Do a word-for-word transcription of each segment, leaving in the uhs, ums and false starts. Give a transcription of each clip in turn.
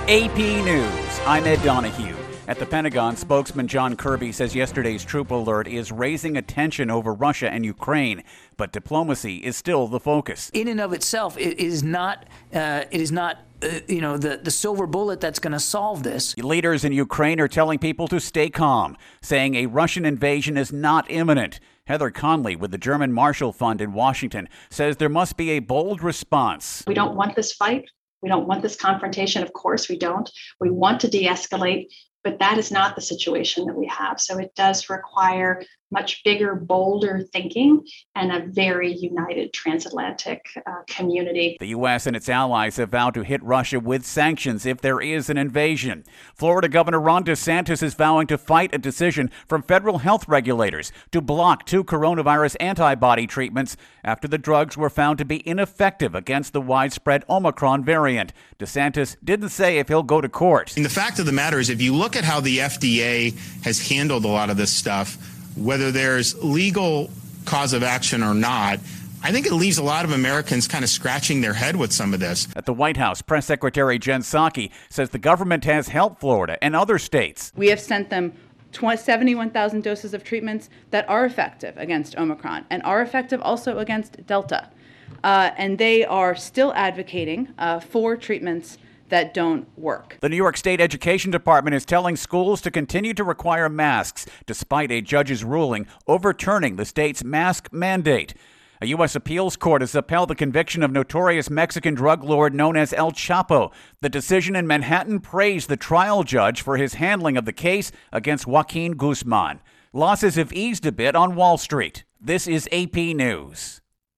A P News, I'm Ed Donahue. At the Pentagon, spokesman John Kirby says yesterday's troop alert is raising attention over Russia and Ukraine, but diplomacy is still the focus. In and of itself, it is not, uh, it is not uh, you know, the, the silver bullet that's going to solve this. Leaders in Ukraine are telling people to stay calm, saying a Russian invasion is not imminent. Heather Conley with the German Marshall Fund in Washington says there must be a bold response. We don't want this fight. We don't want this confrontation. Of course we don't. We want to de-escalate, but that is not the situation that we have. So it does require much bigger, bolder thinking and a very united transatlantic uh, community. The U S and its allies have vowed to hit Russia with sanctions if there is an invasion. Florida Governor Ron DeSantis is vowing to fight a decision from federal health regulators to block two coronavirus antibody treatments after the drugs were found to be ineffective against the widespread Omicron variant. DeSantis didn't say if he'll go to court. And the fact of the matter is, if you look at how the F D A has handled a lot of this stuff, whether there's legal cause of action or not, I think it leaves a lot of Americans kind of scratching their head with some of this. At the White House, Press Secretary Jen Psaki says the government has helped Florida and other states. We have sent them seventy-one thousand doses of treatments that are effective against Omicron and are effective also against Delta. Uh, and they are still advocating uh, for treatments that don't work. The New York State Education Department is telling schools to continue to require masks despite a judge's ruling overturning the state's mask mandate. A U S appeals court has upheld the conviction of notorious Mexican drug lord known as El Chapo. The decision in Manhattan praised the trial judge for his handling of the case against Joaquin Guzman. Losses have eased a bit on Wall Street. This is A P News.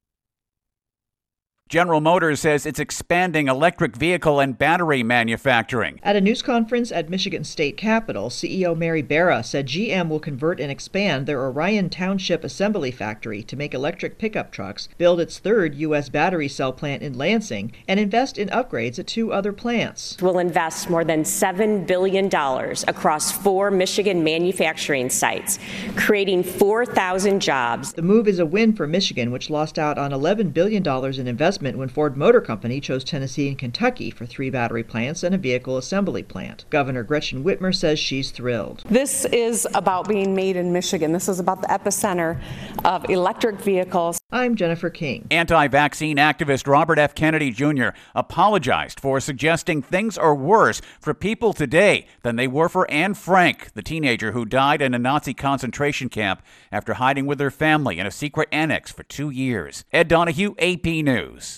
General Motors says it's expanding electric vehicle and battery manufacturing. At a news conference at Michigan State Capitol, C E O Mary Barra said G M will convert and expand their Orion Township assembly factory to make electric pickup trucks, build its third U S battery cell plant in Lansing, and invest in upgrades at two other plants. We'll invest more than seven billion dollars across four Michigan manufacturing sites, creating four thousand jobs. The move is a win for Michigan, which lost out on eleven billion dollars in investment when Ford Motor Company chose Tennessee and Kentucky for three battery plants and a vehicle assembly plant. Governor Gretchen Whitmer says she's thrilled. This is about being made in Michigan. This is about the epicenter of electric vehicles. I'm Jennifer King. Anti-vaccine activist Robert F. Kennedy Junior apologized for suggesting things are worse for people today than they were for Anne Frank, the teenager who died in a Nazi concentration camp after hiding with her family in a secret annex for two years. Ed Donahue, A P News.